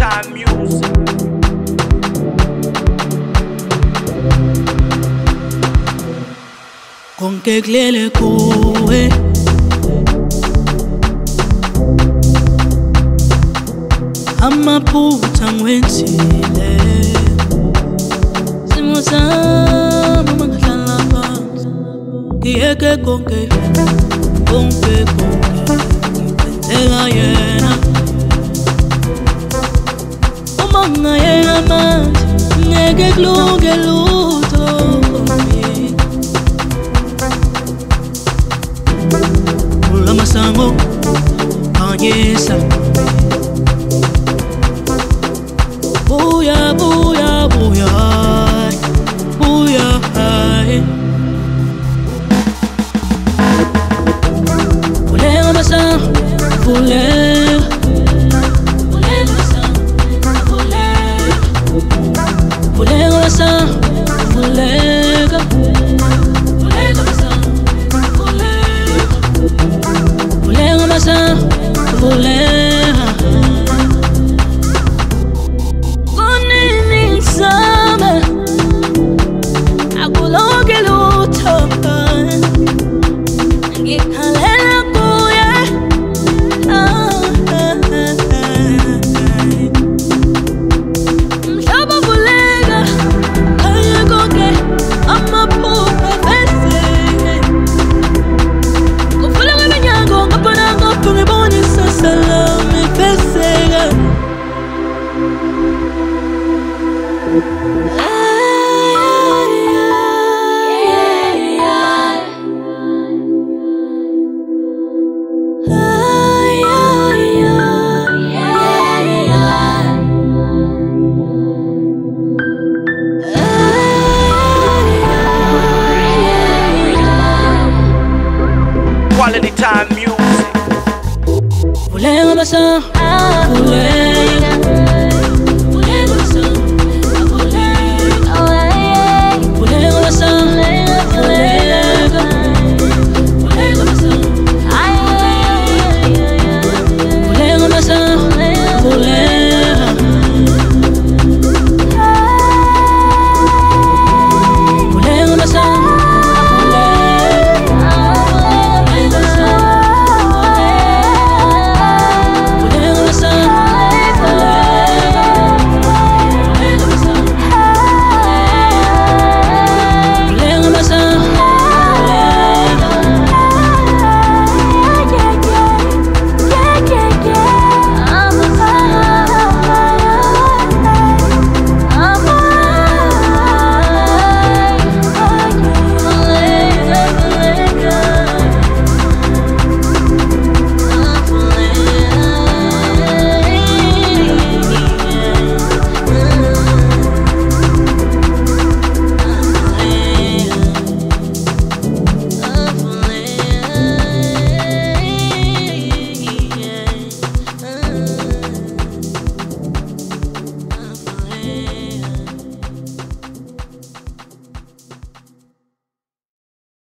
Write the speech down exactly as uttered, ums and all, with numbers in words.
Time music. Konke kulele kuwe amaphutha ngwenzile simo sami mangahlala phansi ngiyeke konke konke konke ngibenzela yena uma ngayena manje ngeke kulunge lutho ula masango anyesa Buya, buya, buya, buya. Bulega basa, bulega, bulega basa, bulega, bulega basa, bulega, bulega basa, bulega, bulega basa, bulega. Quality time music. Bulega basa, bulega.